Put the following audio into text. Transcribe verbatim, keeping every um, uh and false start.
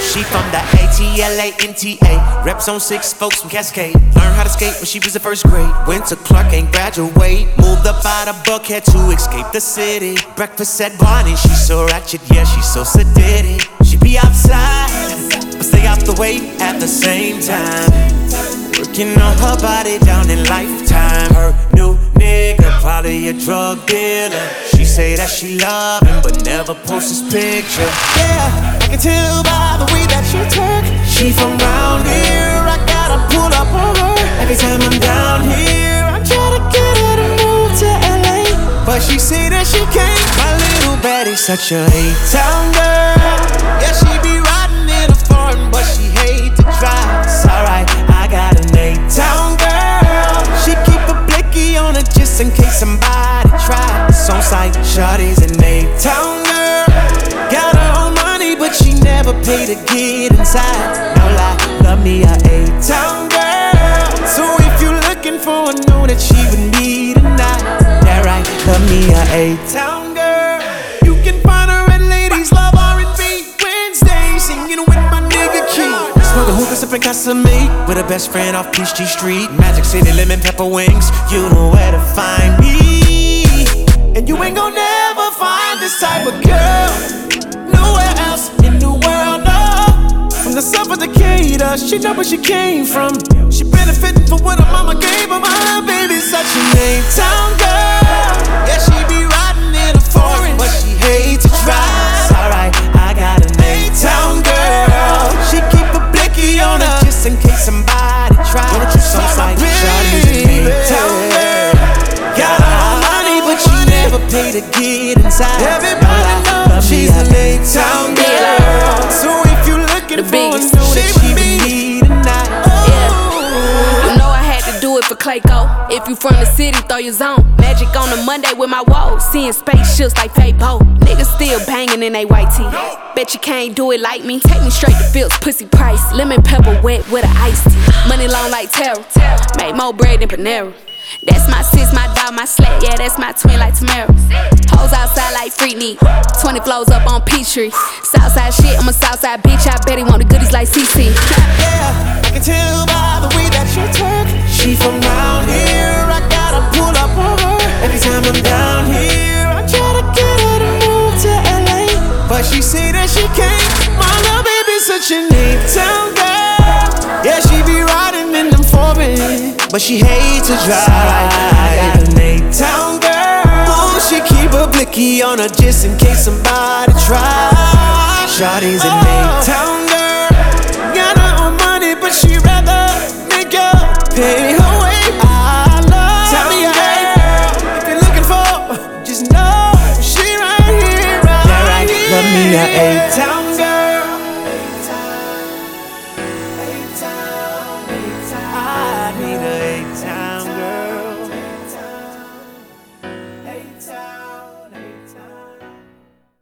She from the A T L A N T A, reps on six folks from Cascade. Learned how to skate when she was in first grade. Went to Clark, ain't graduate. Moved up out of Buckhead to escape the city. Breakfast at Barney, she's so ratchet, yeah, she's so sedated. She be outside, but stay out the way at the same time. Working on her body down in Lifetime. Her new nigga, probably a drug dealer. She say that she love him, but never posts his picture. Yeah, I can tell by the way that she twerk. She from round here, I gotta pull up on her. Every time I'm down here, I try to get her to move to L A, but she say that she can't. My little baddie's such a A-town girl. Yeah, she be riding in a foreign, but she hate to drive. It's alright, I got an A-town girl. She keep a blicky on her just in case somebody try. It's on site, shawty's an A-town girl. Got her own money, but she never pay to get inside. No lie, love me a A-town girl. So if you looking for a know that she would need tonight. That right, love me a A-town girl. You can find her at Ladies Love R and B Wednesday, singing with my nigga Key. Smoking hookah, sipping Casamigos with a best friend off Peachtree Street. Magic City, lemon pepper wings. You know where to find me, and you ain't gon' never find this type of girl nowhere else in the world, no. From the south of Decatur, she know where she came from. She benefiting from what her mama gave her. My baby's such an A-town girl. Yeah, she be riding in a foreign, but she hates to drive. It's alright, I got an A-town girl. She keep a blicky on her just in case somebody tries. Some like shawty's an A-town girl. Got her money, but she never pay to get inside. Everybody knows she's an A-town girl. So if you looking for a know that she would need tonight. You know I had to do it for Clayco. If you from the city, throw your zone. Magic on a Monday with my woes. Seeing spaceships like Fabo. Niggas still banging in they white tee. Bet you can't do it like me. Take me straight to Phil's pussy price. Lemon pepper wet with an iced tea. Money long like terror. Made more bread than Panera. That's my sis, my dog, my slat. Yeah, that's my twin like Tamara. Hoes outside like Freaknik. twenty flows up on Peachtree. Southside shit, I'm a Southside bitch. I bet he want the goodies like C C. Yeah, I can tell by the way that she twerk. She from round here, I gotta pull up on her. Every time I'm down here, I try to get her to move to L A, but she say that she can't. My little baby's such an A-town girl. Yeah, she be riding in them foreign, but she hates to drive. I got an A-town girl. Oh, she keep a blicky on her just in case somebody tries. Shawty's an A-town girl. Got her own money, but she rather make her pay her way. I love Tell me a girl. If you're looking for, just know she right here, right, yeah, right. Here. Love me a A-town